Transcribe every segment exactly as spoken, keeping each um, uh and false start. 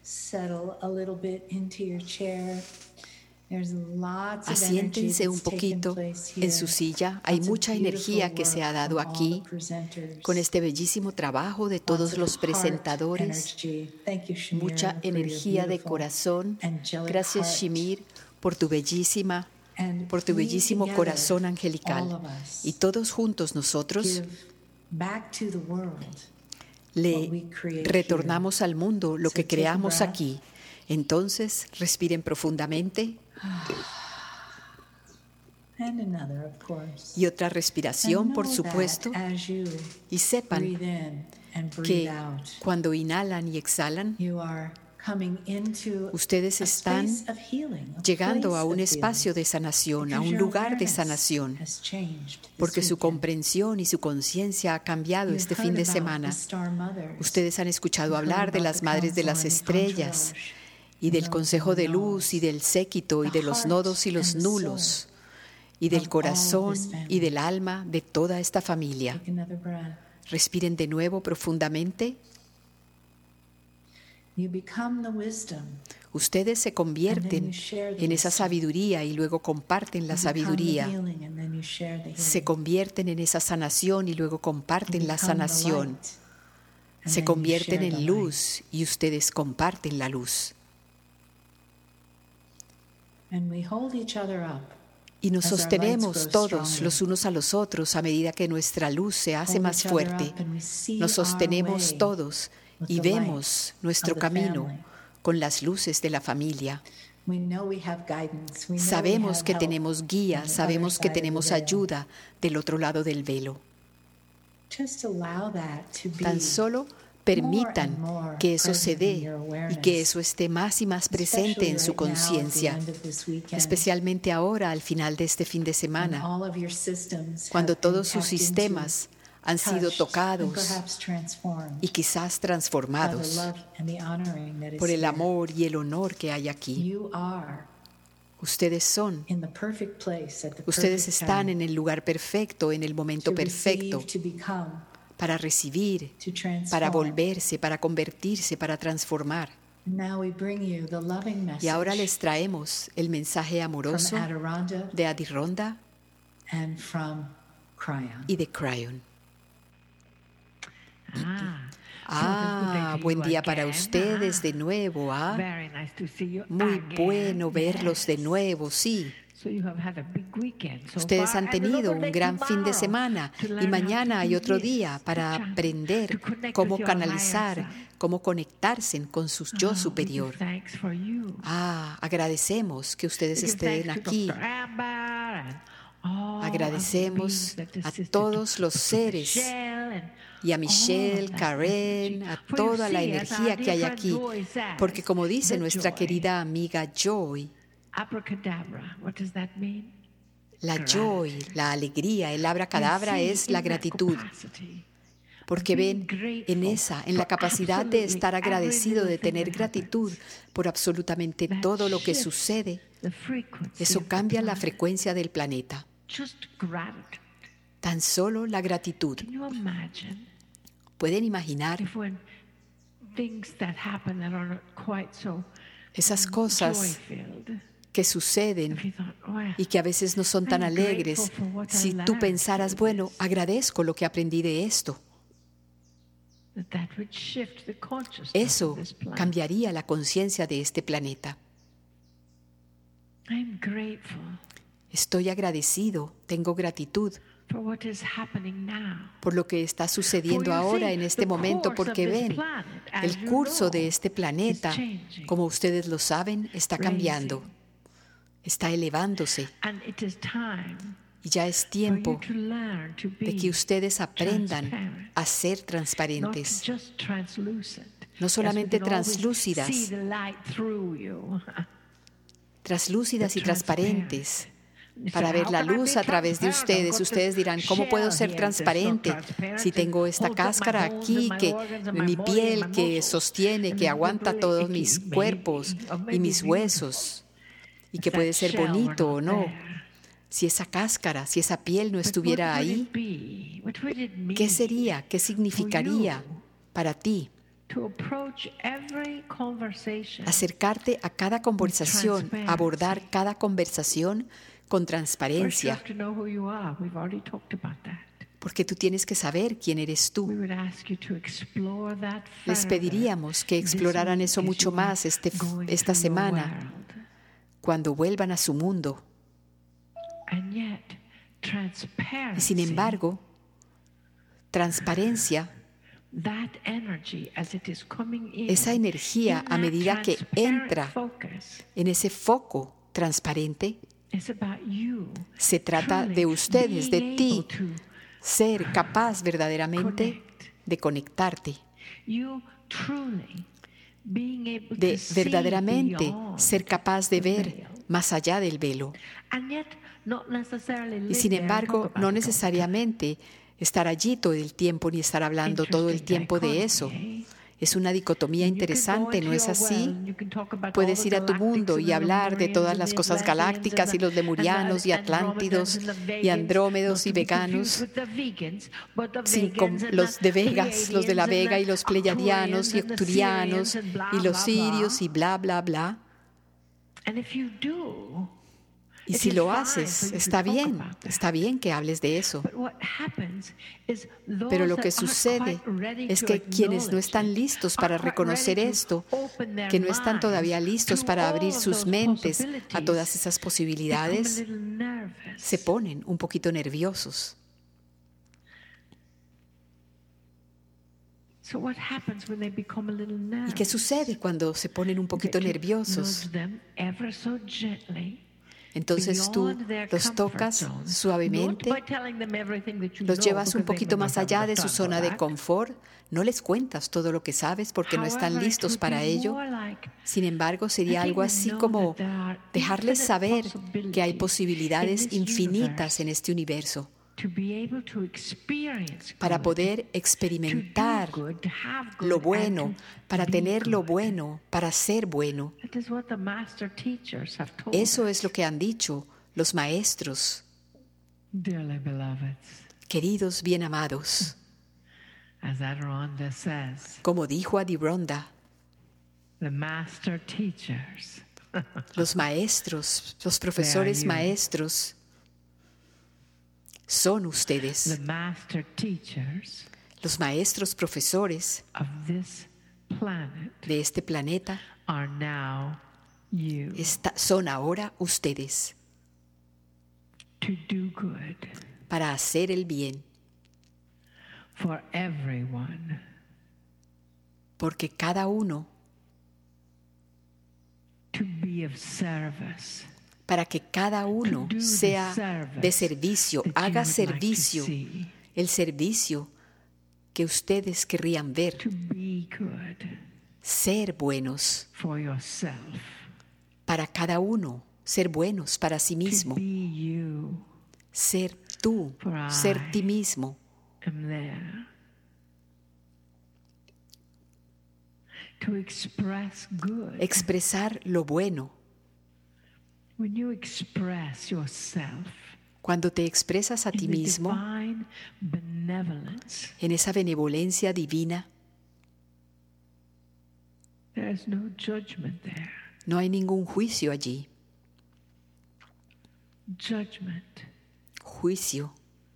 Asiéntense un poquito en su silla. Hay mucha energía que se ha dado aquí con este bellísimo trabajo de todos los presentadores. Mucha energía de corazón. Gracias, Shimir, por tu bellísima, por tu bellísimo corazón angelical. Y todos juntos nosotros le retornamos al mundo lo que creamos aquí. Entonces, respiren profundamente. Y otra respiración, por supuesto. Y sepan que cuando inhalan y exhalan, ustedes están llegando a un espacio de sanación, a un lugar de sanación, porque su comprensión y su conciencia ha cambiado este fin de semana. Ustedes han escuchado hablar de las madres de las estrellas y del consejo de luz y del séquito y de los nodos y los nulos y del corazón y del alma de toda esta familia. Respiren de nuevo profundamente. Ustedes se convierten en esa sabiduría y luego comparten la sabiduría. Se convierten en esa sanación y luego comparten la sanación. Se convierten en luz y ustedes comparten la luz. Y nos sostenemos todos los unos a los otros a medida que nuestra luz se hace más fuerte. Nos sostenemos todos y vemos nuestro camino con las luces de la familia. Sabemos que tenemos guía, sabemos que tenemos ayuda del otro lado del velo. Tan solo permitan que eso se dé y que eso esté más y más presente en su conciencia, especialmente ahora al final de este fin de semana, cuando todos sus sistemas han sido tocados y quizás transformados por el amor y el honor que hay aquí. Ustedes son, ustedes están en el lugar perfecto, en el momento perfecto, para recibir, para volverse, para convertirse, para transformar. Y ahora les traemos el mensaje amoroso de Adironda y de Cryon. Ah, buen día para ustedes de nuevo. ¿ah? Muy bueno verlos de nuevo, sí. Ustedes han tenido un gran fin de semana y mañana hay otro día para aprender cómo canalizar, cómo conectarse con su yo superior. Ah, agradecemos que ustedes estén aquí. Agradecemos a todos los seres y a Michelle, Karen, a toda la energía que hay aquí, porque como dice nuestra querida amiga Joy, la joy, la alegría, el abracadabra es la gratitud. Porque ven en esa, en la capacidad de estar agradecido, de tener gratitud por absolutamente todo lo que sucede, eso cambia la frecuencia del planeta. Tan solo la gratitud. ¿Pueden imaginar esas cosas que suceden y que a veces no son tan alegres? Si tú pensaras, bueno, agradezco lo que aprendí de esto. Eso cambiaría la conciencia de este planeta. Estoy agradecido, tengo gratitud por lo que está sucediendo ahora en este momento, porque ven, el curso de este planeta, como ustedes lo saben, está cambiando, está elevándose. Y ya es tiempo de que ustedes aprendan a ser transparentes, no solamente translúcidas, translúcidas y transparentes, para ver la luz a través de ustedes. Ustedes dirán, ¿cómo puedo ser transparente si tengo esta cáscara aquí, que mi piel que sostiene, que aguanta todos mis cuerpos y mis huesos, y que puede ser bonito o no? Si esa cáscara, si esa piel no estuviera ahí, ¿qué sería? ¿Qué significaría para ti? Acercarte a cada conversación, abordar cada conversación con transparencia. Porque tú tienes que saber quién eres tú. Les pediríamos que exploraran eso mucho más este, esta semana, cuando vuelvan a su mundo. Y sin embargo, transparencia, esa energía a medida que entra en ese foco transparente, se trata de ustedes, de ti, ser capaz verdaderamente de conectarte, de verdaderamente ser capaz de ver más allá del velo. Y sin embargo, no necesariamente estar allí todo el tiempo ni estar hablando todo el tiempo de eso. Es una dicotomía interesante, ¿no es así? Puedes ir a tu mundo y hablar de todas las cosas galácticas y los lemurianos y atlántidos y andrómedos y veganos, sin com- los de Vegas, los de la Vega y los pleyadianos y octurianos y los sirios y bla, bla, bla. Y si lo haces, está bien, está bien que hables de eso. Pero lo que sucede es que quienes no están listos para reconocer esto, que no están todavía listos para abrir sus mentes a todas esas posibilidades, se ponen un poquito nerviosos. ¿Y qué sucede cuando se ponen un poquito nerviosos? Entonces tú los tocas suavemente, los llevas un poquito más allá de su zona de confort, no les cuentas todo lo que sabes porque no están listos para ello. Sin embargo, sería algo así como dejarles saber que hay posibilidades infinitas en este universo para poder experimentar lo bueno, para tener lo bueno, para ser bueno. Eso es lo que han dicho los maestros. Queridos bien amados, como dijo Adironda, los maestros, los profesores maestros, son ustedes. Los maestros profesores de este planeta está, son ahora ustedes para hacer el bien. Porque cada uno, para que cada uno sea de servicio, haga servicio, el servicio que ustedes querrían ver, ser buenos para cada uno, ser buenos para sí mismo, ser tú, ser ti mismo. Expresar lo bueno. When you express yourself, cuando te expresas a ti mismo en esa benevolencia divina, there is no judgment there. No hay ningún juicio allí. Judgment Juicio.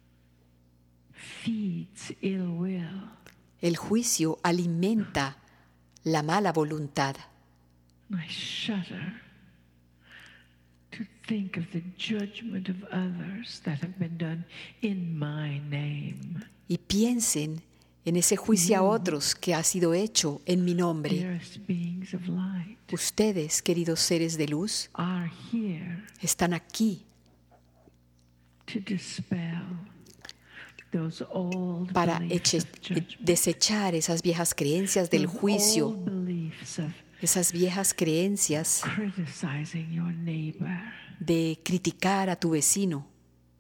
feeds ill will. El juicio alimenta la mala voluntad. I shudder to think of the judgment of others that have been done in my name. Y piensen en ese juicio a otros que ha sido hecho en mi nombre. Dearest beings of light Ustedes, queridos seres de luz, are here están aquí to dispel those old para beliefs eche- of judgment, desechar esas viejas creencias del those juicio, old beliefs of esas viejas creencias criticizing your neighbor. de criticar a tu vecino.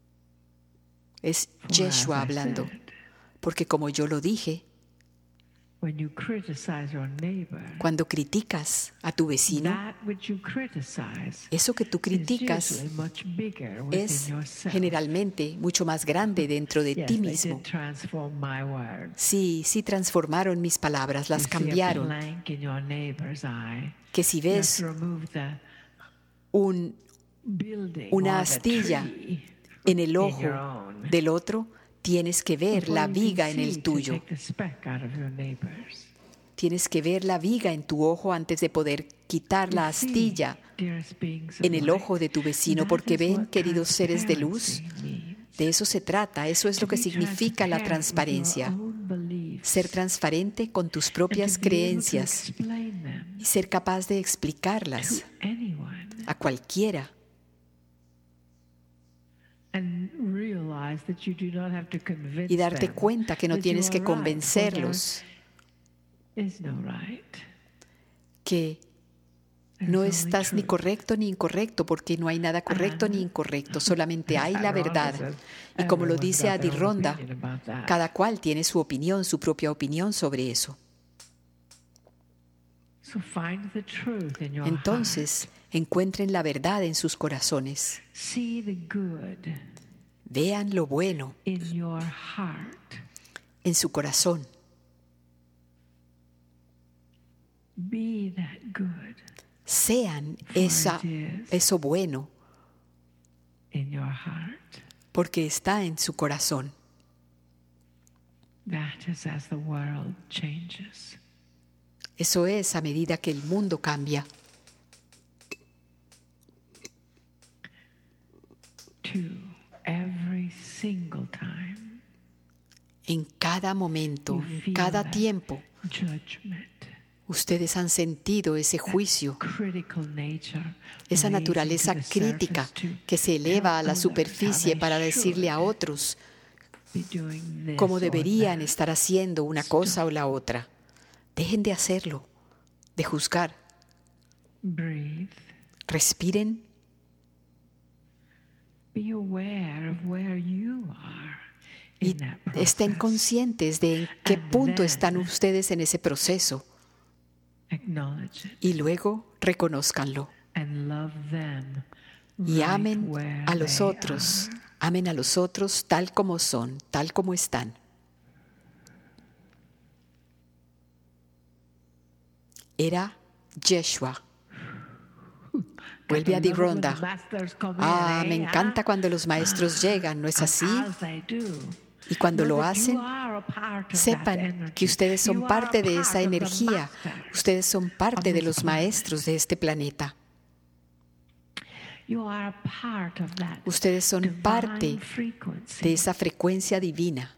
Es For as Yeshua I hablando, said, porque como yo lo dije, when you criticize your neighbor, Cuando criticas a tu vecino, that which you criticize eso que tú is criticas usually much bigger within es yourself. generalmente mucho más grande dentro de Yes, ti they mismo. did transform my words. Sí, sí transformaron mis palabras, las You see a cambiaron. plank in your neighbor's eye, Que si you have ves to remove the un, building una or the astilla tree en el in ojo your own. del otro, tienes que ver Before la you can viga en see el to tuyo. take the speck out of your neighbor's. Tienes que ver la viga en tu ojo antes de poder quitar la You see, astilla dearest beings of en el light, ojo de tu vecino, that porque is ven, what queridos seres de luz, transparency means. de eso se trata, eso es lo que To be significa la transparent with your transparencia. own beliefs Ser transparente con tus and propias to be able to creencias explain them y ser capaz de explicarlas to anyone a cualquiera and realize that you do not have to convince y darte them cuenta que no that tienes you que are right, convencerlos for there is no right. que There's no only estás ni truth. correcto ni incorrecto, porque no hay nada correcto ni incorrecto, solamente hay la verdad. Y como lo dice Adironda, cada cual tiene su opinión, su propia opinión sobre eso. So find the truth in your Entonces, encuentren la verdad en sus corazones. heart. See the good Vean lo bueno in your heart. en su corazón. Be that good Sean esa, eso bueno, in your heart. porque está en su corazón. That is as the world changes. Eso es a medida que el mundo cambia. To every single time En cada momento, you en feel cada that tiempo, judgment, ustedes han sentido ese juicio, critical nature, esa rising naturaleza to the crítica surface to que se eleva a la tell others superficie how they para decirle a should otros be doing this cómo or deberían that. estar haciendo una cosa o la otra. Dejen de hacerlo, de juzgar. Breathe. Respiren Be aware of where you are y in that estén process. conscientes de en qué And punto then- están ustedes en ese proceso Acknowledge it y luego reconózcanlo and love them y right amen where a los they otros, are. amen a los otros tal como son, tal como están. Era Yeshua. Vuelve a I love it when Adironda. the masters come in, Ah, eh? me encanta cuando los maestros llegan, ¿no es And así? as they do, Y cuando know lo that you hacen, are a part of that sepan energy. que ustedes You son are parte a de part esa of the energía. masters Ustedes son parte of de this los planet. maestros de este planeta. You are a part of that Ustedes son divine parte frequency. de esa frecuencia divina.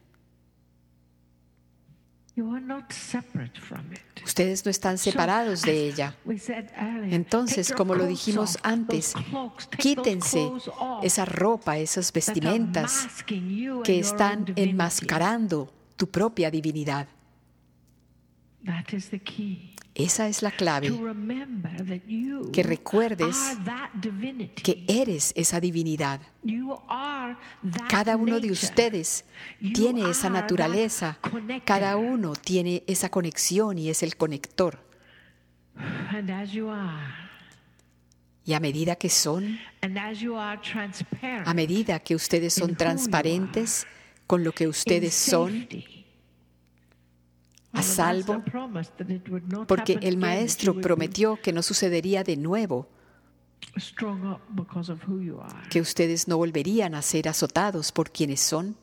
You are not separate from it. Ustedes no están separados So, de as ella. we said earlier, Entonces, take your como lo coats dijimos off, antes, those cloaks, take those quítense clothes off esa ropa, esas that are vestimentas masking you and que your own están divinity. enmascarando tu propia divinidad. That is the key. Esa es la clave, To remember that you que recuerdes are that divinity. que eres esa divinidad. You are that Cada uno de nature. ustedes You tiene esa are naturaleza, that connector. cada uno tiene esa conexión y es el conector. And as you are, Y a medida que son, and as you are transparent, a medida que ustedes in who son you transparentes con lo que in ustedes son, safety. a Well, the salvo, master promised that it would not porque happen el again, that you maestro would be prometió que no sucedería de nuevo, strung up because of who you are. que ustedes no volverían a ser azotados por quienes son.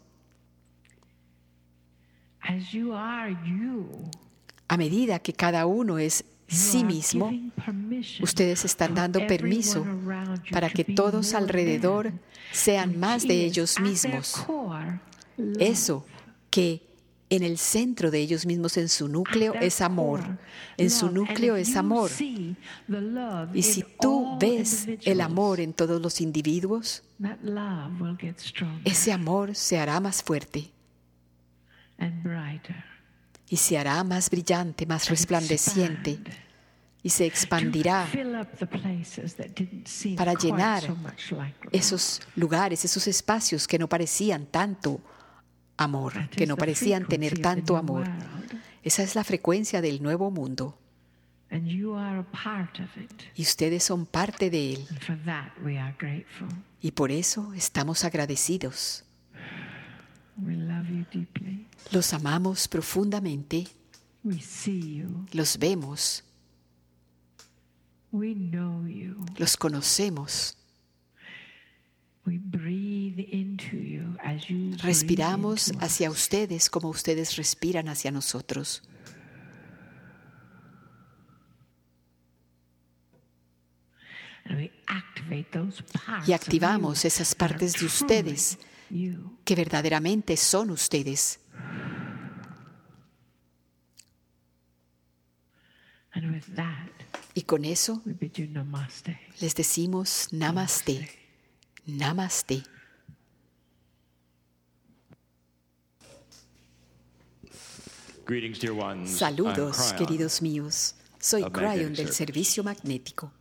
As you are you, A medida que cada uno es you sí are mismo, giving permission ustedes están for dando everyone permiso around you para to que be todos more alrededor them, sean más de which is, ellos at their mismos. core, love. Eso que en el centro de ellos mismos, en su núcleo, At their es amor. core, En su love. núcleo And if es you amor. see the love Y si in tú all ves el individuals, amor en todos los individuos, that love will get stronger ese amor se hará más fuerte and brighter. y se hará más brillante, más resplandeciente Expand. y se expandirá To fill up the places that didn't seem para quite llenar so much like love. esos lugares, esos espacios que no parecían tanto amor, That que is no the parecían frequency tener of the tanto new amor. world. Esa es la frecuencia del nuevo mundo. And you are a part of it. Y ustedes son parte de él. And for that we are grateful. Y por eso estamos agradecidos. We love you deeply. Los amamos profundamente. We see you. Los vemos. We know you. Los conocemos. We breathe into you as you Respiramos breathe into hacia us. ustedes como ustedes respiran hacia nosotros. And we activate those parts Y of activamos you esas that are partes de truly ustedes you. que verdaderamente son ustedes. And with that, Y con eso we bid you namaste. les decimos namaste, namaste. Greetings, dear ones. Saludos, I'm Cryon. queridos míos. Soy of Cryon Magnetic del Service. Servicio Magnético.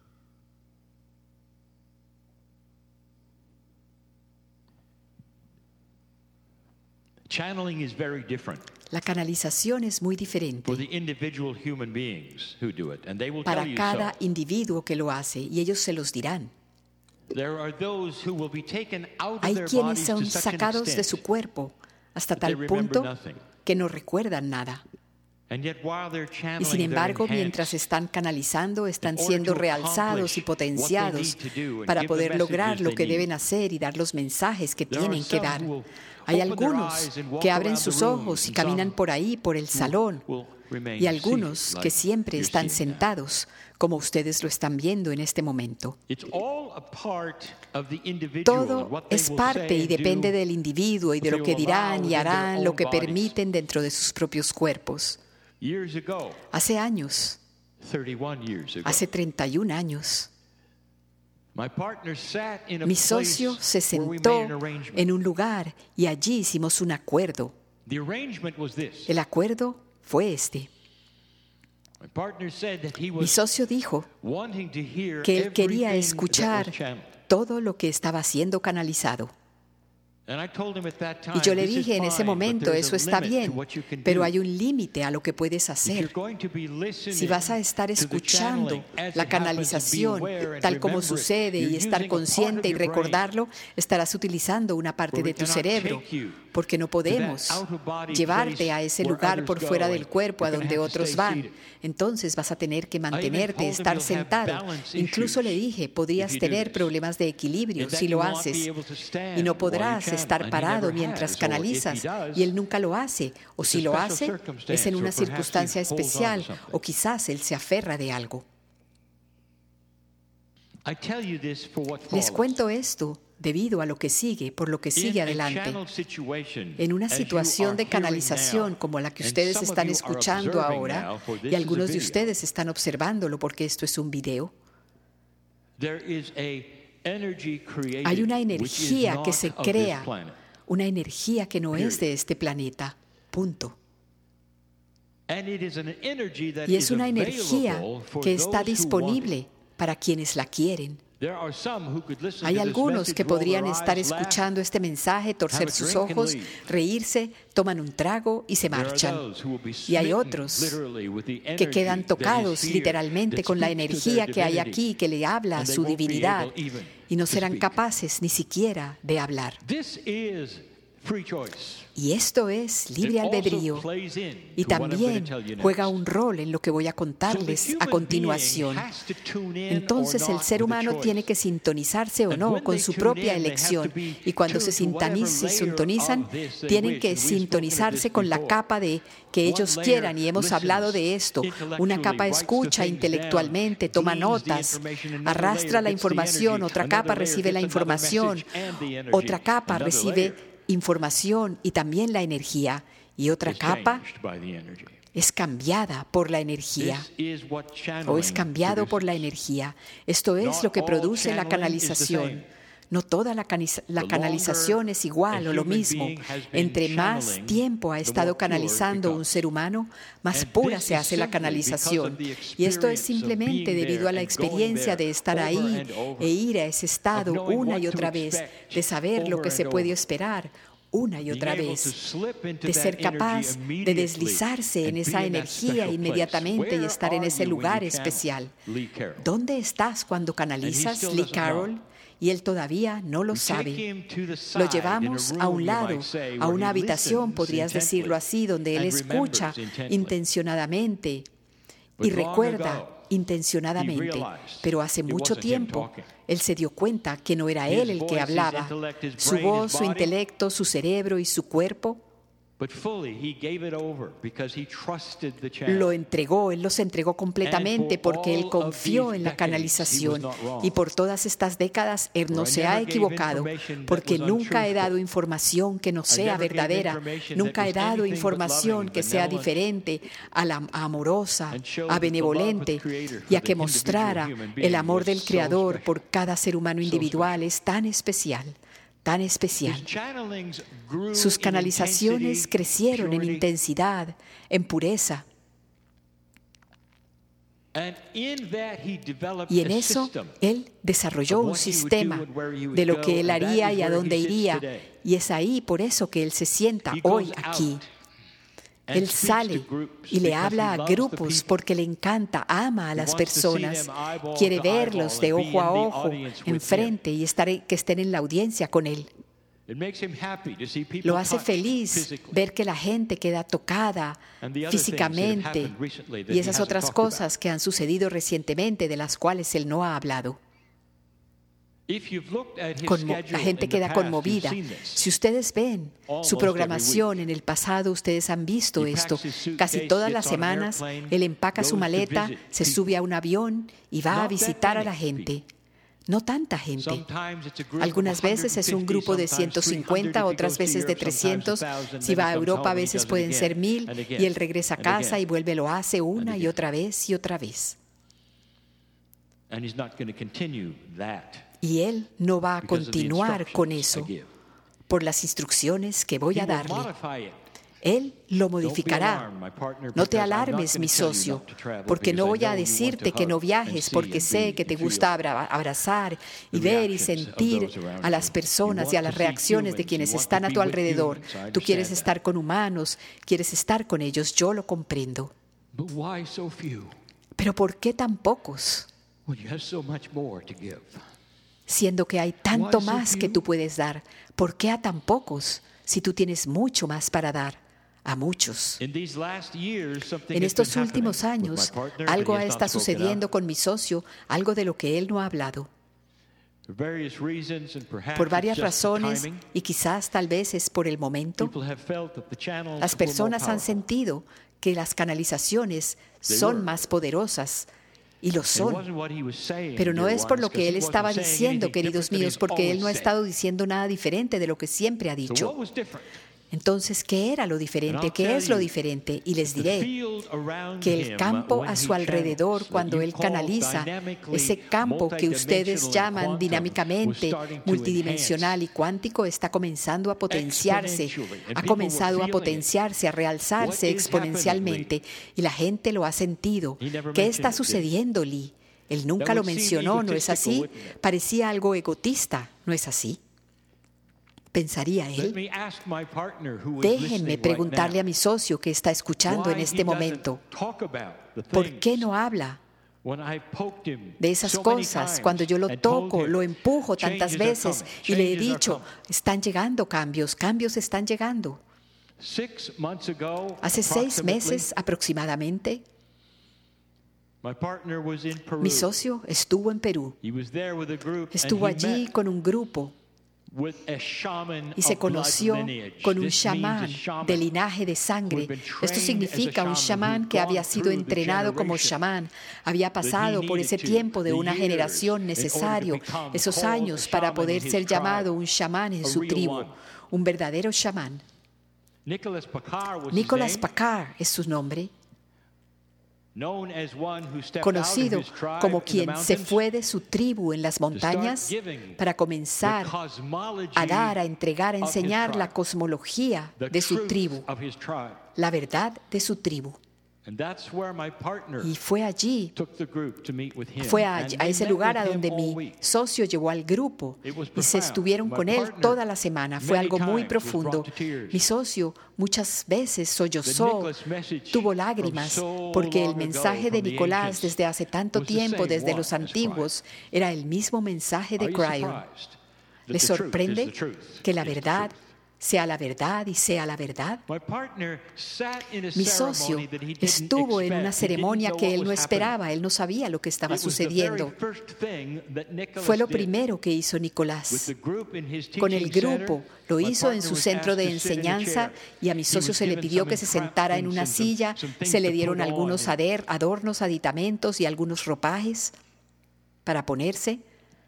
Channeling is very different La canalización es muy for diferente the individual human beings who do it, and they will para tell you cada so. individuo que lo hace, y ellos se los dirán. There are those who will be taken out of Hay their quienes bodies son to such an sacados de extent, su cuerpo hasta that they tal remember punto nothing. que no recuerdan nada. And yet while they're channeling, Y sin they're embargo, enhanced mientras están canalizando, están in order siendo to realzados y accomplish potenciados what they need to do and para give the poder lograr messages lo they que need. deben hacer y dar los mensajes que There are tienen que some dar. who will Hay open their algunos eyes and walk que abren around the sus rooms, ojos y and caminan some por ahí, por el salón, will remain y algunos seated, que like siempre you're están seeing now. sentados, como ustedes lo están viendo en este momento. It's all a part of the individual and Todo what they es will parte say y and depende do. del individuo y de what lo they que will allow dirán y within their harán, own lo que bodies. permiten dentro de sus propios cuerpos. Years ago, Hace años, thirty-one years ago, hace treinta y un años, my partner sat in a mi place socio se where we sentó made an arrangement. en un lugar y allí hicimos un acuerdo. The arrangement was this. El acuerdo fue este. My partner said that he Mi was socio dijo wanting to hear que él quería everything that escuchar was channeled. todo lo que estaba siendo canalizado. And I told him at that time, Y yo le "This is dije en ese fine, but momento, there's eso a está limit to bien, what you can pero do. hay un límite a lo que puedes If you're hacer. going to be listening Si vas a estar to the escuchando channeling as la it happens, and be canalización aware and tal como remember it, sucede you're y estar using a part consciente of y your brain recordarlo, estarás utilizando una parte where de we tu cannot cerebro, take you porque no podemos out of body llevarte place a ese where lugar others por go, fuera and del cuerpo a you're gonna donde have to otros stay van. seated. Entonces vas a tener que mantenerte, told him estar you'll have sentado. balance Incluso le issues dije, podrías if you do tener this. problemas de equilibrio And that si you lo won't be haces able to stand y no while you podrás channel. estar And he parado never mientras has. Or if he canalizas. does, Y él nunca lo hace. O it's si a lo special hace, circumstance, es en or una perhaps he circunstancia holds on to especial something. o quizás él se aferra de algo. I tell you this for what Les follows. cuento esto debido a lo que sigue, por lo que sigue In a adelante. channel situation, En una as you situación are de hearing canalización now, como la que and ustedes some of están you are escuchando observing ahora, now, for this y is a algunos de video, ustedes están observándolo porque esto es un video, there is a energy created hay una which is energía not que se of this crea, planet. una energía que no es de este planeta. Punto. And it is an energy that Y es is una energía available for que those está who want it. disponible para quienes la quieren. There are some who could listen Hay to this algunos message, que roll podrían their estar eyes, laugh. escuchando este mensaje, torcer have a sus drink and ojos, leave. reírse, toman un trago y se There are marchan. those who will be Y hay smitten otros literally with the que energy quedan that is tocados here, literalmente that con la speaks to energía their que hay divinity, aquí, que le habla a and they su won't be divinidad, able even y no to serán speak. capaces ni siquiera de hablar. This is free choice. Y esto es libre It also albedrío, plays in y to what I'm también going to tell you juega next. un rol en lo que voy a So the contarles a human continuación. being has to tune in Entonces or el not ser with a humano choice. tiene que sintonizarse o And no when con they su tune propia in, they have elección. to be Y cuando se tuned to whatever sintoniz- se layer sintonizan, of this they tienen wish. que And we've spoken of sintonizarse this con la before. capa de que One ellos layer quieran, y hemos listens hablado de esto. Una intellectually, capa writes the escucha things intelectualmente, down, toma gleans the notas, information, another arrastra layer la gets the información, energy, otra capa another layer recibe la gets another información, message and the energy, otra capa another recibe layer información y también la energía, y otra is capa changed by the energy. es cambiada por la energía. This is what O es channeling cambiado por la produces. energía. Esto es Not lo que all produce la channeling is the canalización. same. No toda la, caniza- la The canalización longer es igual a o lo human mismo. being has been Entre más channeling, tiempo ha the estado more pure it canalizando un becomes. ser humano, más And pura this se is hace la simply canalización. because of the Y esto es experience of simplemente being debido a there la and going experiencia there de estar over ahí and over, e ir a ese estado of knowing una what y to otra vez, expect de saber lo over que and se puede over. esperar una y otra vez, de ser capaz de deslizarse en esa energía inmediatamente y estar en ese lugar especial. ¿Dónde estás cuando canalizas, Lee Carroll? Y él todavía no lo sabe. Lo llevamos a un lado, a una habitación, podrías decirlo así, donde él escucha intencionadamente y recuerda intencionadamente. Pero hace mucho tiempo, él se dio cuenta que no era él el que hablaba. Su voz, su intelecto, su cerebro y su cuerpo lo entregó, él los entregó completamente porque él confió en la canalización. Y por todas estas décadas, él no se ha equivocado, porque nunca he dado información que no sea verdadera, nunca he dado información que sea diferente a la amorosa, a benevolente, y a que mostrara el amor del Creador por cada ser humano individual es tan especial. Tan especial. Sus canalizaciones crecieron en intensidad, en pureza. Y en eso, él desarrolló un sistema de lo que él haría y a dónde iría. Y es ahí, por eso, que él se sienta hoy aquí. Él sale y le habla a grupos porque le encanta, ama a las personas, quiere verlos de ojo a ojo, enfrente y estar, que estén en la audiencia con él. Lo hace feliz ver que la gente queda tocada físicamente y esas otras cosas que han sucedido recientemente de las cuales él no ha hablado. Conmo- la gente queda conmovida. Si ustedes ven su programación en el pasado, ustedes han visto esto. Casi todas las semanas, él empaca su maleta, se sube a un avión y va a visitar a la gente. No tanta gente. Algunas veces es un grupo de ciento cincuenta, otras veces de trescientos. Si va a Europa, a veces pueden ser mil, y él regresa a casa y vuelve, lo hace una y otra vez y otra vez. Y él no va a continuar con eso por las instrucciones que voy a darle. Él lo modificará. No te alarmes, mi socio, porque no voy a decirte que no viajes, porque sé que te gusta abra- abrazar y ver y sentir a las personas y a las reacciones de quienes están a tu alrededor. Tú quieres estar con humanos, quieres estar con ellos, yo lo comprendo. Pero ¿por qué tan pocos? Siendo que hay tanto más que tú puedes dar, ¿por qué a tan pocos si tú tienes mucho más para dar a muchos? En estos últimos años, algo está sucediendo con mi socio, algo de lo que él no ha hablado. Por varias razones, y quizás tal vez es por el momento, las personas han sentido que las canalizaciones son más poderosas. Y lo son. Pero no es por lo que él estaba diciendo, queridos míos, porque él no ha estado diciendo nada diferente de lo que siempre ha dicho. Entonces, ¿qué era lo diferente? ¿Qué es lo diferente? Y les diré que el campo a su alrededor, cuando él canaliza, ese campo que ustedes llaman dinámicamente multidimensional y cuántico, está comenzando a potenciarse, ha comenzado a potenciarse, a realzarse exponencialmente, y la gente lo ha sentido. ¿Qué está sucediendo, Lee? Él nunca lo mencionó, ¿no es así? Parecía algo egotista, ¿no es así? Pensaría él. Déjenme preguntarle a mi socio que está escuchando en este momento, ¿por qué no habla de esas cosas cuando yo lo toco, lo empujo tantas veces y le he dicho, están llegando cambios, cambios están llegando? Hace seis meses aproximadamente, mi socio estuvo en Perú. Estuvo allí con un grupo y se conoció con un chamán de linaje de sangre. Esto significa un chamán que había sido entrenado como chamán, había pasado por ese tiempo de una generación necesario, esos años para poder ser llamado un chamán en su tribu, un verdadero chamán. Nicholas Packard es su nombre, conocido como quien se fue de su tribu en las montañas para comenzar a dar, a entregar, a enseñar la cosmología de su tribu, la verdad de su tribu. And that's where my partner Y fue allí, took the group to meet with him. fue a, And a they ese met lugar with a him donde all mi week. socio llevó al grupo It was y se profound. estuvieron My con él partner toda la semana. Fue many algo muy times was profundo. brought to tears. Mi socio muchas veces sollozó, Nicholas message tuvo from lágrimas, so porque el long ago mensaje de from the Nicolás ancients desde hace tanto was the tiempo, same desde one los as antiguos, era el mismo mensaje de Are you Cryon. surprised that ¿Les the truth is sorprende the truth que la is the verdad truth? sea la verdad y sea la verdad? My partner sat in a Mi socio ceremony that he didn't estuvo en una expect. He didn't ceremonia know que what él no was happening. esperaba, él no sabía lo que estaba It was the very sucediendo. first thing that Nicholas Fue lo did. primero que hizo With Nicolás. the group in his Con el teaching grupo center, lo my hizo en partner su was centro asked de to sit in a enseñanza chair. y a mi He socio was se le given pidió some que se sentara en una entrappings and some- silla, some things se le to dieron put on algunos and- ader- adornos, aditamentos y algunos ropajes para ponerse.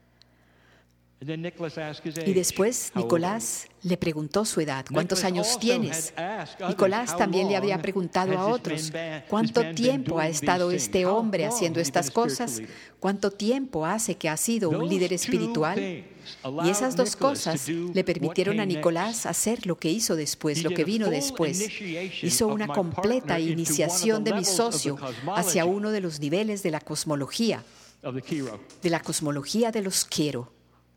And then Nicholas asked his Y age. después How old Nicolás le preguntó su edad. ¿Cuántos Nicholas años also tienes? had asked others, Nicolás "How también le había long preguntado a has this otros, man been- ¿cuánto this man been tiempo ha doing estado these este things? How hombre long haciendo has he been estas a spiritual cosas? leader?" ¿Cuánto tiempo hace que ha sido un Those líder two espiritual? things allowed Y esas dos Nicholas to cosas do le permitieron a what came Nicolás next. hacer lo que hizo después, He lo did que a vino full después. initiation Hizo of una my completa partner into iniciación one of the de mi levels of the socio cosmology. hacia uno de los niveles de la cosmología, Of the Kiro. de la cosmología de los quiero.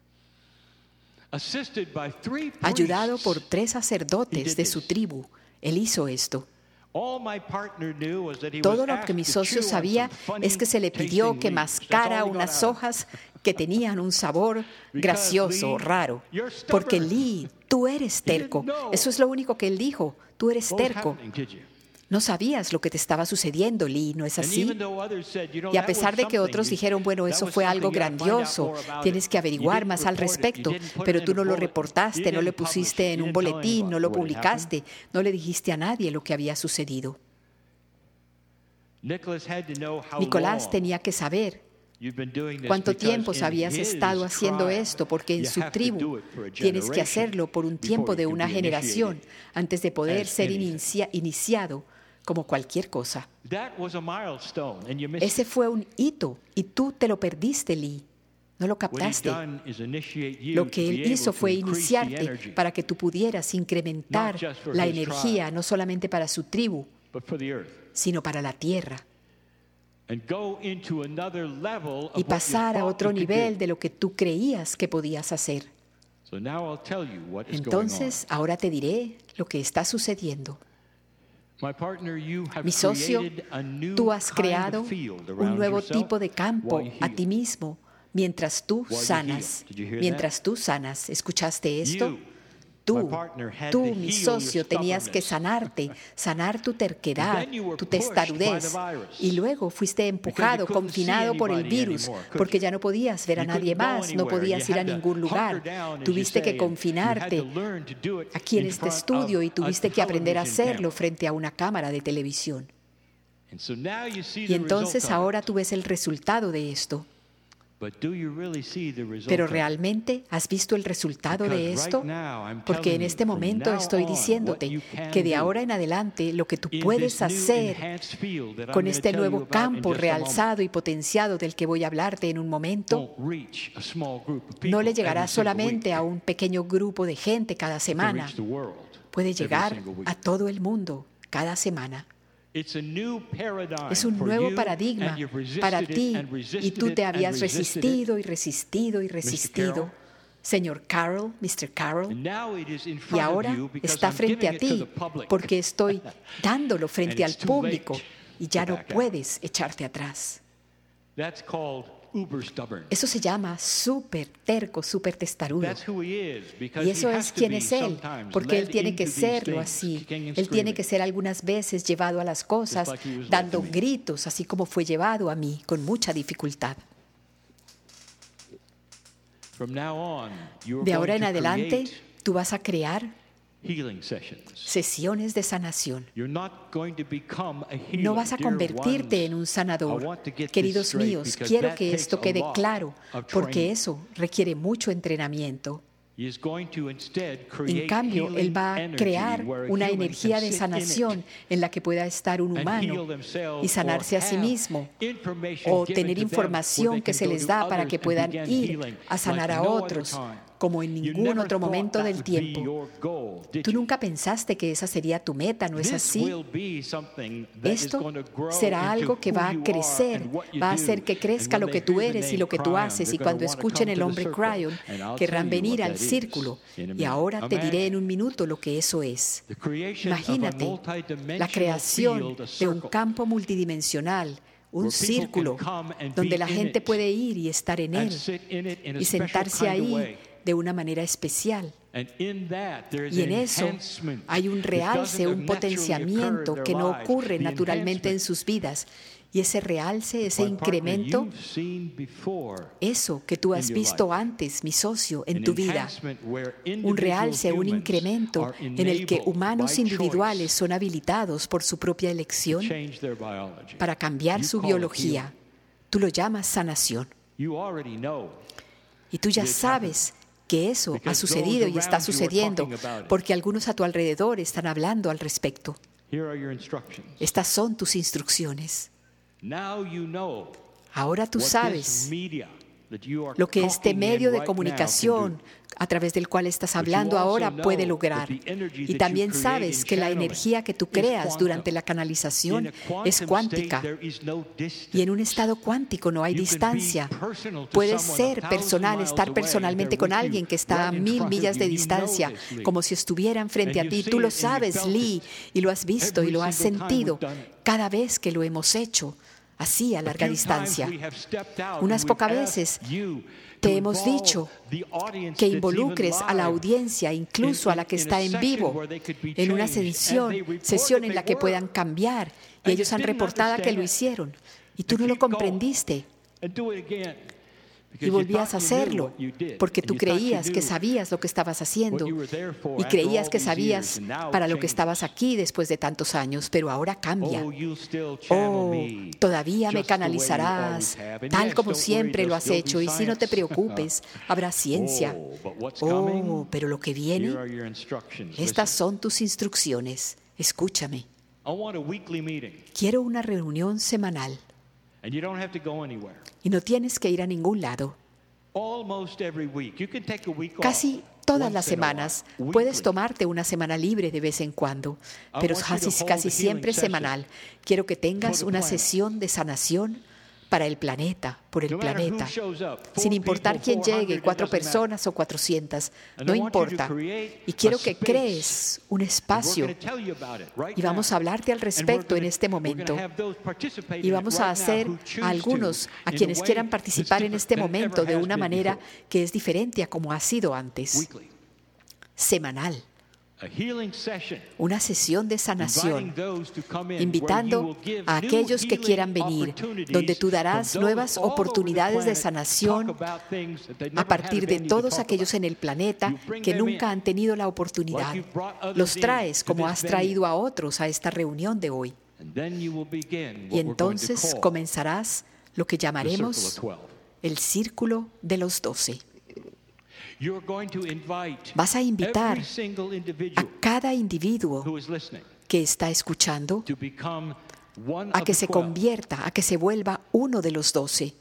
Assisted by three priests, Ayudado por tres He sacerdotes did de su this. tribu, él hizo esto. all my partner knew was that he Todo was lo que mi asked to socio chew on sabía some funny es que se le pidió tasting que leaves. That's mascara all he got unas out of it. hojas que tenían un sabor gracioso, Lee, raro. you're stubborn. Porque Lee, tú eres He didn't terco. know. Eso es lo único que él dijo. Tú eres What was terco. happening, did you? No sabías lo que te estaba sucediendo, Lee, ¿no es And así? even though others said, you know, Y a that pesar was de que something, otros you- dijeron, bueno, that eso was fue algo something, you gotta find out grandioso, more about tienes it. que You averiguar didn't más al report it, you respecto, didn't put it pero in tú a no lo bulletin, reportaste, you no lo didn't publish pusiste it, en you un didn't tell boletín, no anybody lo what had publicaste, no le dijiste a nadie lo que había sucedido. Nicholas had to know how Nicolás long tenía que saber you've been doing this cuánto because tiempo in habías his estado haciendo tribe, esto, porque en you su have to do tribu it for a tienes que generation hacerlo por un before tiempo you de can una be generación initiated antes de poder as ser anything. inicia- iniciado como cualquier cosa. That was a milestone, and you missed Ese it. fue un hito y tú te lo perdiste, Lee. No lo What he's captaste. done is initiate you Lo to que be él able hizo to fue increase the iniciarte energy, para que tú pudieras incrementar Not just for la his energía, tribe. no solamente para su tribu, but for the earth, sino para la tierra, and go into another level of y what you pasar a thought otro you could nivel do. de lo que tú creías que podías hacer. So now I'll tell you what is going Entonces, ahora te diré lo que está sucediendo. on. My partner, you have Mi socio, created a new tú has kind creado of field un around nuevo yourself tipo de campo while you a heal. ti mismo mientras tú While you sanas. heal. Did you hear Mientras tú sanas. ¿Escuchaste esto? You, Tú, my partner, had tú, to mi heal socio, your tenías que stubbornness. sanarte, sanar tu terquedad, And then you were tu pushed testarudez. by the virus. Y luego fuiste empujado, couldn't see confinado por el anybody virus, anymore, could porque you? ya no podías ver a You nadie couldn't go más, no anywhere. podías You ir a had to ningún lugar. hunker down, as Tuviste you que say, and you had confinarte to learn to do it aquí en in este front estudio of y a tuviste que aprender a television hacerlo camera. frente a una cámara de televisión. And so now you see Y the entonces result of ahora it. tú ves el resultado de esto. But do you really see the result Pero of it? ¿realmente has visto el resultado de Because esto? right now I'm Porque telling en you, este from momento now estoy on, diciéndote what you can que de do ahora en adelante lo que tú in puedes this new hacer enhanced field that I'm con gonna este tell you nuevo about in campo just a realzado y potenciado del que voy a hablarte en un momento, won't reach a small group of people no le llegará every single solamente week. a un pequeño grupo de gente cada It can semana, reach the world puede every llegar single week. a todo el mundo cada semana. It's a new paradigm Es un for nuevo you, paradigma and you've resisted para it ti and y resisted tú it te and habías resisted it. resistido y resistido y resistido. Carroll. Señor Carroll, mister Carroll. And now it is in Y front ahora of you because está I'm frente a giving it to ti the public. porque estoy dándolo frente And al it's too público late y ya to no back out. puedes echarte atrás. That's called uber stubborn. Eso se llama súper terco, súper testarudo. That's who he is because Y he eso has es to quien be es Él, sometimes porque Él led tiene que into these serlo things, así. kicking and Él tiene que screaming. ser algunas veces llevado a las cosas, like he was led dando to me. gritos, así como fue llevado a mí, con mucha dificultad. From now on, you are De going ahora en to adelante, create tú vas a crear healing sessions. sesiones de sanación. You're not going to become a healer, No vas a dear convertirte ones. en un I sanador. want to get this Queridos straight míos, because quiero that que takes esto a quede lot claro, of porque training. eso requiere mucho entrenamiento. He is going to instead En create cambio, healing Él va a energy crear where a una human energía can de sit in sanación it en la que pueda estar un and humano heal themselves y sanarse or a sí have mismo, information o given tener to them where información they que can se go les to da para others que and puedan begin ir healing a sanar like a no other otros, time. como en ningún otro momento del tiempo. Tú nunca pensaste que esa sería tu meta, ¿no es así? Esto será algo que va a crecer, va a hacer que crezca lo que tú eres y lo que tú haces. Y cuando escuchen el nombre Cryon, querrán venir al círculo. Y ahora te diré en un minuto lo que eso es. Imagínate la creación de un campo multidimensional, un círculo donde la gente puede ir y estar en él y sentarse ahí de una manera especial. Y en eso hay un realce, un potenciamiento que no ocurre naturalmente en sus vidas. Y ese realce, ese incremento, eso que tú has visto antes, mi socio, en tu vida, un realce, un incremento en el que humanos individuales son habilitados por su propia elección para cambiar su biología. Tú lo llamas sanación. Y tú ya sabes que eso ha sucedido y está sucediendo porque algunos a tu alrededor están hablando al respecto. Estas son tus instrucciones. Ahora tú sabes lo que este medio de comunicación a través del cual estás hablando ahora puede lograr. Y también sabes que la energía que tú creas durante la canalización es cuántica. Y en un estado cuántico no hay distancia. Puedes ser personal, estar personalmente con alguien que está a mil millas de distancia, como si estuvieran frente a ti. Tú lo sabes, Lee, y lo has visto y lo has sentido cada vez que lo hemos hecho. Así, a larga distancia. Unas pocas veces te hemos dicho que involucres a la audiencia, incluso a la que está en vivo, en una sesión, sesión en la que puedan cambiar. Y ellos han reportado que lo hicieron. Y tú no lo comprendiste. Y volvías a hacerlo, porque tú creías que sabías lo que estabas haciendo y creías que sabías para lo que estabas aquí después de tantos años, pero ahora cambia. Oh, todavía me canalizarás, tal como siempre lo has hecho, y si no te preocupes, habrá ciencia. Oh, pero lo que viene, estas son tus instrucciones. Escúchame. Quiero una reunión semanal. Y no tienes que ir a ningún lado. Casi todas las semanas puedes tomarte una semana libre de vez en cuando, pero casi, casi siempre semanal. Quiero que tengas una sesión de sanación para el planeta, por el planeta. Sin importar quién llegue, cuatro personas o cuatrocientas, no importa. Y quiero que crees un espacio. Y vamos a hablarte al respecto en este momento. Y vamos a hacer a algunos, a quienes quieran participar en este momento de una manera que es diferente a como ha sido antes. Semanal. Una sesión de sanación, invitando a aquellos que quieran venir, donde tú darás nuevas oportunidades de sanación a partir de todos aquellos en el planeta que nunca han tenido la oportunidad. Los traes como has traído a otros a esta reunión de hoy. Y entonces comenzarás lo que llamaremos el Círculo de los Doce. Vas a invitar a cada individuo que está escuchando a que se convierta, a que se vuelva uno de los doce.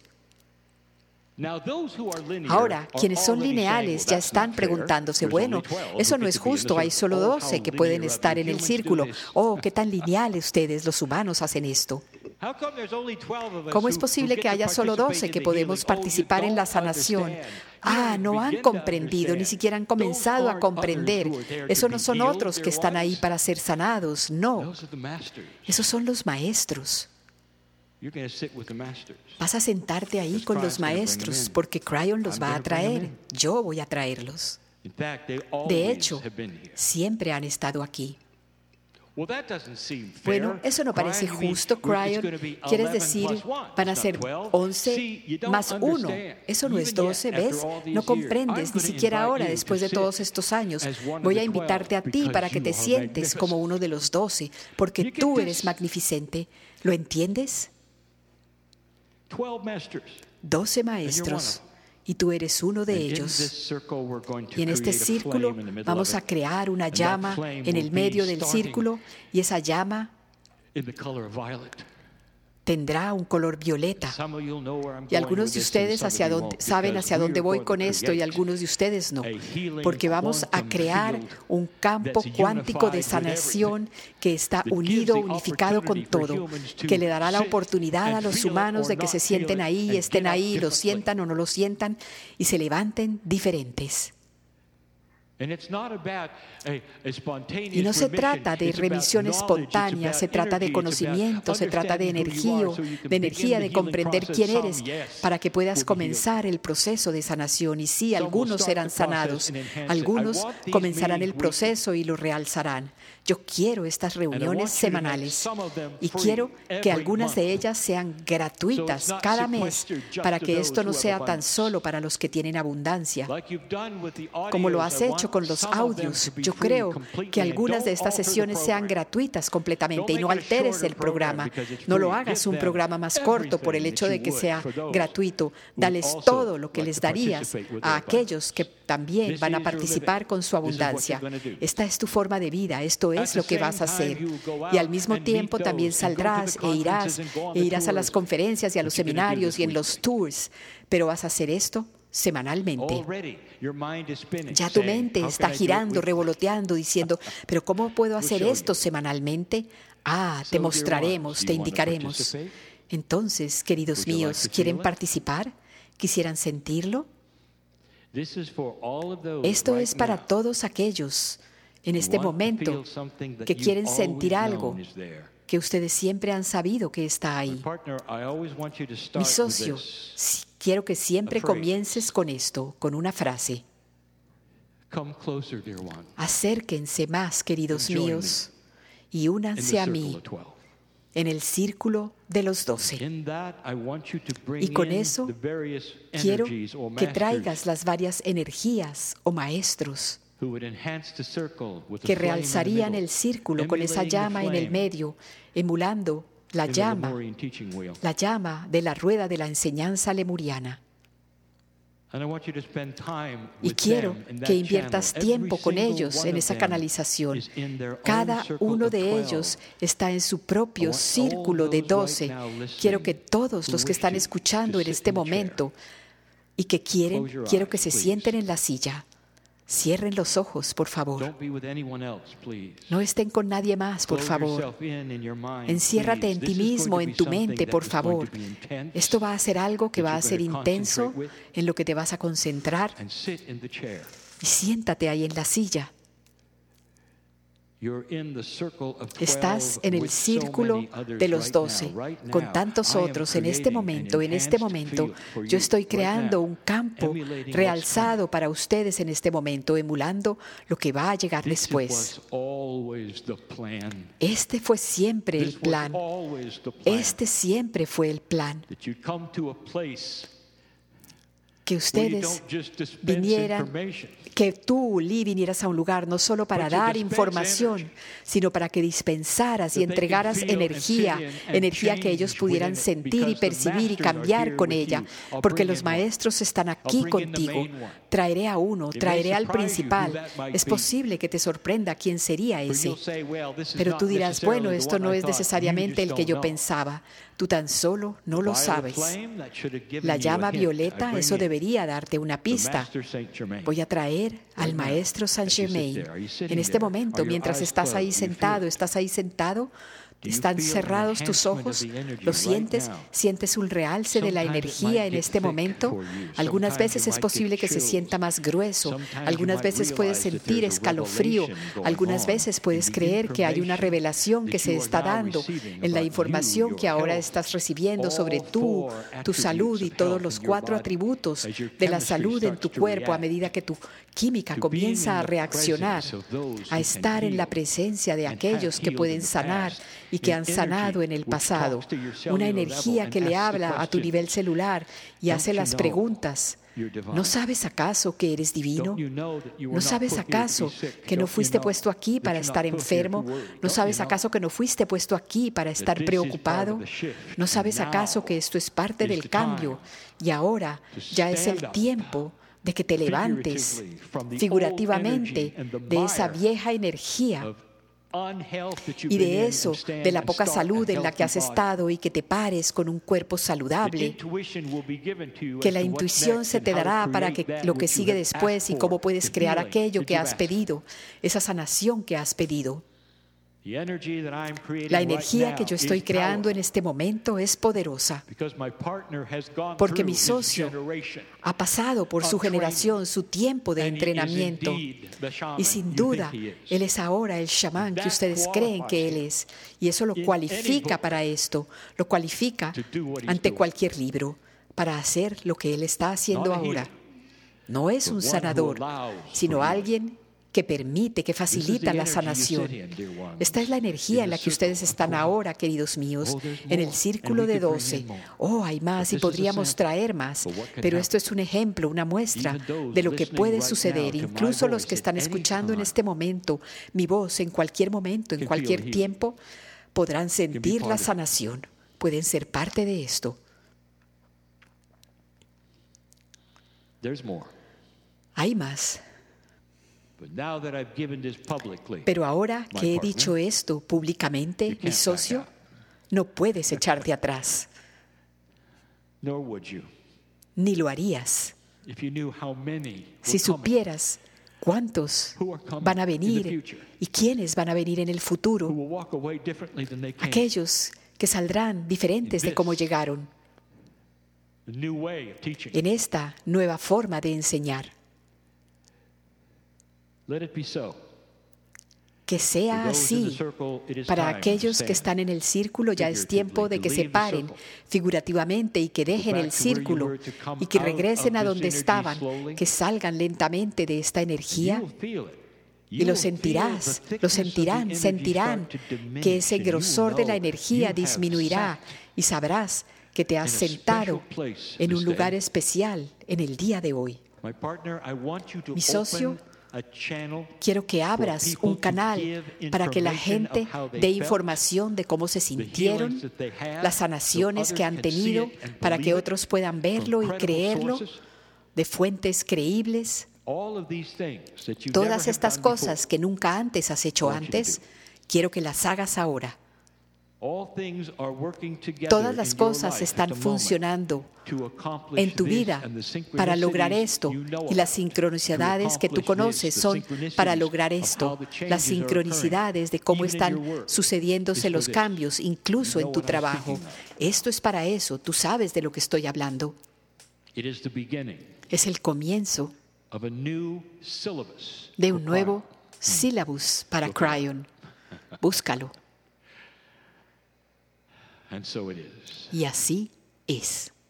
Ahora, quienes son lineales ya están preguntándose, bueno, eso no es justo, hay solo doce que pueden estar en el círculo. Oh, qué tan lineales ustedes, los humanos, hacen esto. ¿Cómo es posible que haya solo doce que podemos participar en la sanación? Ah, no han comprendido, ni siquiera han comenzado a comprender. Esos no son otros que están ahí para ser sanados, no. Esos son los maestros. Vas a sentarte ahí con los maestros porque Cryon los va a traer. Yo voy a traerlos. De hecho, siempre han estado aquí. Bueno, eso no parece justo, Cryon. ¿Quieres decir, van a ser once más uno? Eso no es doce, ¿ves? No comprendes, ni siquiera ahora, después de todos estos años. Voy a invitarte a ti para que te sientes como uno de los doce, porque tú eres magnificente. ¿Lo entiendes? Doce maestros. Y tú eres uno de ellos. Y en este círculo vamos a crear una llama en el medio del círculo, y esa llama tendrá un color violeta. Y algunos de ustedes hacia dónde, saben hacia dónde voy con esto y algunos de ustedes no. Porque vamos a crear un campo cuántico de sanación que está unido, unificado con todo, que le dará la oportunidad a los humanos de que se sienten ahí, estén ahí, lo sientan o no lo sientan y se levanten diferentes. Y no se trata de remisión espontánea, se trata de conocimiento, se trata de energía, de energía de comprender quién eres para que puedas comenzar el proceso de sanación. Y sí, algunos serán sanados, algunos comenzarán el proceso y lo realzarán. Yo quiero estas reuniones semanales y quiero que algunas de ellas sean gratuitas cada mes para que esto no sea tan solo para los que tienen abundancia. Como lo has hecho con los audios, yo creo que algunas de estas sesiones sean gratuitas completamente y no alteres el programa. No lo hagas un programa más corto por el hecho de que sea gratuito. Dales todo lo que les darías a aquellos que también van a participar con su abundancia. Esta es tu forma de vida, esto es lo que vas a hacer. Y al mismo tiempo también saldrás e irás, e irás a las conferencias y a los seminarios y en los tours, pero vas a hacer esto semanalmente. Ya tu mente está girando, revoloteando, diciendo, ¿pero cómo puedo hacer esto semanalmente? Ah, te mostraremos, te indicaremos. Entonces, queridos míos, ¿quieren participar? ¿Quisieran sentirlo? Esto es para todos aquellos en este momento que quieren sentir algo que ustedes siempre han sabido que está ahí. Mi socio, quiero que siempre comiences con esto, con una frase. Acérquense más, queridos míos, y únanse a mí en el círculo de los doce. Y con eso quiero que traigas las varias energías o maestros que realzarían el círculo con esa llama en el medio, emulando la llama, la llama de la rueda de la enseñanza lemuriana. Y quiero que inviertas tiempo con ellos en esa canalización. Cada uno de ellos está en su propio círculo de doce. Quiero que todos los que están escuchando en este momento y que quieren, quiero que se sienten en la silla. Cierren los ojos, por favor. No estén con nadie más, por favor. Enciérrate en ti mismo, en tu mente, por favor. Esto va a ser algo que va a ser intenso, en lo que te vas a concentrar. Y siéntate ahí en la silla. Estás en el círculo de los doce, con tantos otros en este momento. En este momento, yo estoy creando un campo realzado para ustedes en este momento, emulando lo que va a llegar después. Este fue siempre el plan. Este siempre fue el plan. Que ustedes vinieran, que tú, Lee, vinieras a un lugar no solo para dar información, sino para que dispensaras y entregaras energía, energía que ellos pudieran sentir y percibir y cambiar con ella, porque los maestros están aquí contigo. Traeré a uno, traeré al principal. Es posible que te sorprenda quién sería ese. Pero tú dirás, bueno, esto no es necesariamente el que yo pensaba. Tú tan solo no lo sabes. La llama violeta, eso debería darte una pista. Voy a traer al maestro Saint Germain. En este momento, mientras estás ahí sentado, estás ahí sentado, están cerrados tus ojos, lo sientes, sientes un realce de la energía en este momento. Algunas veces es posible que se sienta más grueso, algunas veces puedes sentir escalofrío, algunas veces puedes creer que hay una revelación que se está dando en la información que ahora estás recibiendo sobre tú, tu salud y todos los cuatro atributos de la salud en tu cuerpo a medida que tu química comienza a reaccionar, a estar en la presencia de aquellos que pueden sanar y que han sanado en el pasado. Una energía que le habla a tu nivel celular y hace las preguntas. ¿No sabes acaso que eres divino? ¿No sabes acaso que no fuiste puesto aquí para estar enfermo? ¿No sabes acaso que no fuiste puesto aquí para estar preocupado? ¿No sabes acaso que esto es parte del cambio? Y ahora ya es el tiempo de que te levantes figurativamente de esa vieja energía Y de eso, de la poca salud en la que has estado y que te pares con un cuerpo saludable, que la intuición se te dará para que lo que sigue después y cómo puedes crear aquello que has pedido, esa sanación que has pedido. La energía que yo estoy creando en este momento es poderosa, porque mi socio ha pasado por su generación, su tiempo de entrenamiento, y sin duda, él es ahora el chamán que ustedes creen que él es, y eso lo cualifica para esto, lo cualifica ante cualquier libro, para hacer lo que él está haciendo ahora. No es un sanador, sino alguien que permite, que facilita la sanación. Esta es la energía en la que ustedes están ahora, queridos míos, en el círculo de doce. Oh, hay más y podríamos traer más, pero esto es un ejemplo, una muestra de lo que puede suceder. Incluso los que están escuchando en este momento, mi voz en cualquier momento, en cualquier tiempo, podrán sentir la sanación. Pueden ser parte de esto. Hay más. Pero ahora que he dicho esto públicamente, mi socio, no puedes echarte atrás. Ni lo harías. Si supieras cuántos van a venir y quiénes van a venir en el futuro, aquellos que saldrán diferentes de cómo llegaron, en esta nueva forma de enseñar. Que sea así. Para aquellos que están en el círculo, ya es tiempo de que se paren figurativamente y que dejen el círculo y que regresen a donde estaban, que salgan lentamente de esta energía. Y lo sentirás, lo sentirán, sentirán que ese grosor de la energía disminuirá y sabrás que te has sentado en un lugar especial en el día de hoy. Mi socio, quiero que abras un canal para que la gente dé información de cómo se sintieron, las sanaciones que han tenido, para que otros puedan verlo y creerlo de fuentes creíbles. Todas estas cosas que nunca antes has hecho antes, quiero que las hagas ahora. Todas las cosas están funcionando en tu vida para lograr esto, y las sincronicidades que tú conoces son para lograr esto. Las sincronicidades de cómo están sucediéndose los cambios, incluso en tu trabajo. Esto es para eso, tú sabes de lo que estoy hablando. Es el comienzo de un nuevo sílabus para Cryon. Búscalo. Y así es.